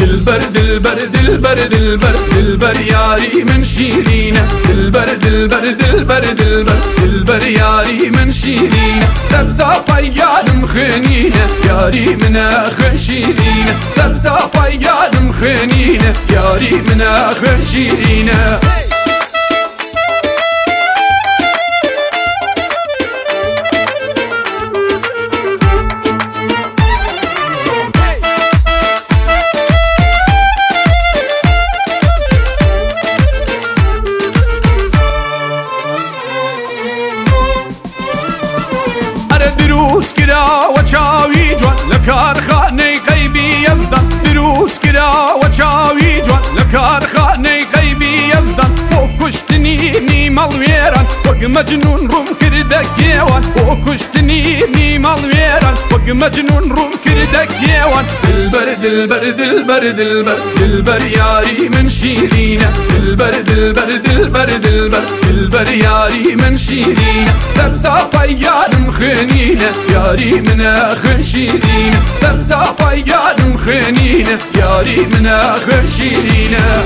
دلبر دلبر دلبر دلبر دلبر یاری من شیرینه دلبر دلبر دلبر دلبر دلبر یاری من شیرینه سرساپای یارم خنینه یاری من آخر شیرینه سرساپای یارم خنینه یاری من آخر شیرینه دروس كرا وشاوي جوان لكارخاني قيبي يزدان دروس كرا وشاوي جوان لكارخاني قيبي يزدان وكشتني نيمال ويران وق مجنون روم كردك يوان وكشتني نيمال ويران وق مجنون روم كردك يوان دلبر دلبر دلبر دلبر دلبر ياري من شيرينه دلبر دلبر دلبر دلبر دلبر ياري من شيرينه سرساپای یارم خنینه یاری من آخر شیرینه سرساپای یارم خنینه یاری من آخر شیرینه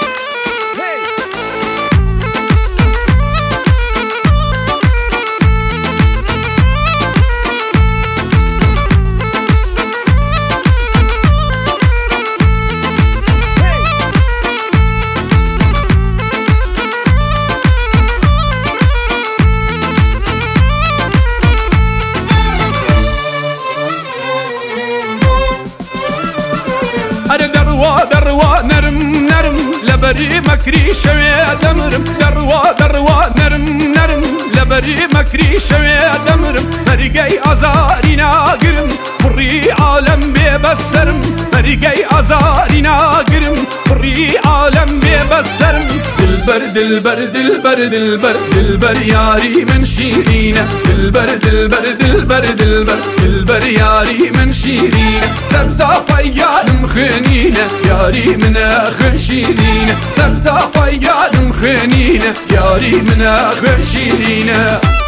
دروا نرم نرم لبري مكري شوي دمرم دروا نرم نرم لبري مكري شوي دمرم مرقي أزارينا قرم بري عالم ببسرم مرقي أزارينا قرم بري عالم ببسرم دلبر دلبر دلبر دلبر دلبر ياري من شيرينه دلبر دلبر دلبر دلبر دلبر ياري من شيرينه سرساپای یارم خنینه یاری من آخر شیرینه سرساپای یارم خنینه یاری من آخر شیرینه